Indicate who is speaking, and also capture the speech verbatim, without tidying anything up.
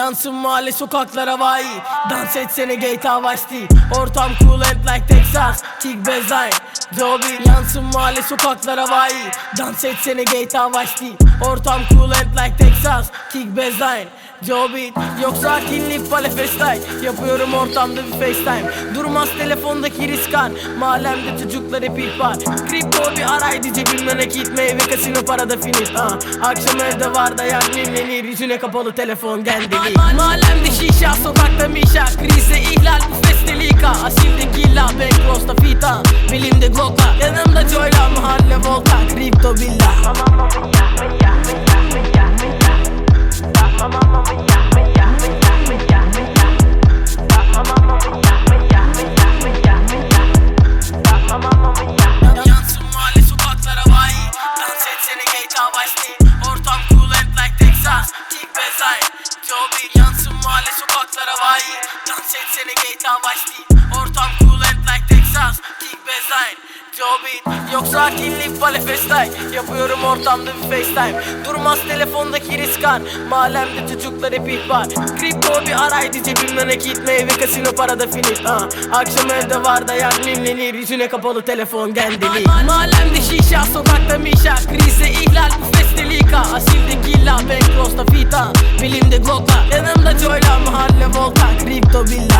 Speaker 1: Yansın mahalle sokaklara vay. Dans etsene G T A Vice City. Ortam cool and like Texas. Kick Bezayn Joby. Yansın mahalle sokaklara vay. Dans etsene G T A Vice City. Ortam cool and like Texas. Kick Bezayn Joby. Yoksa kinlik pale festay. Yapıyorum ortamda bir FaceTime. Durmaz telefondaki riskan. Mahallemde çocuklar hep ihbar. Kripto bir araydı, cebimde nakit, meyve kasino parada finish. ha. Akşam evde var da yak mimlenir. Yüzüne kapalı telefon gendeli. Mahallemde şişa, sokakta mişa. Krize ihlal, bu festelika. Asildeki illa, Backross'ta fita. Belimde Glock'la, yanımda Joy'la. Mahalle volta, kripto billah. Yansın mahalle sokaklara vay. Dans etsene G T A Vice City. Ortam cool and like Texas. Kick Bezayn Joby. Yansın mahalle sokaklara vay. Dans etsene G T A Vice City. Ortam cool and like Texas. Kick Bezayn Joby. Yoksa kinlik pale festay. Yapıyorum ortamda bir FaceTime. Durmaz telefondaki riskan. Mahallemde çocuklar hep ihbar. Kripto bir araydı, cebimde nakit, meyve kasino parada finish. ha. Akşam evde var da yak mimlenir. Yüzüne kapalı telefon gendeli. Mahallemde şişa, sokakta mişa. Krize ihlal, bu festelika. Asildeki illa, Backross'ta fita. Belimde Glock'la, yanımda Joy'la. Mahalle volta, kripto billah.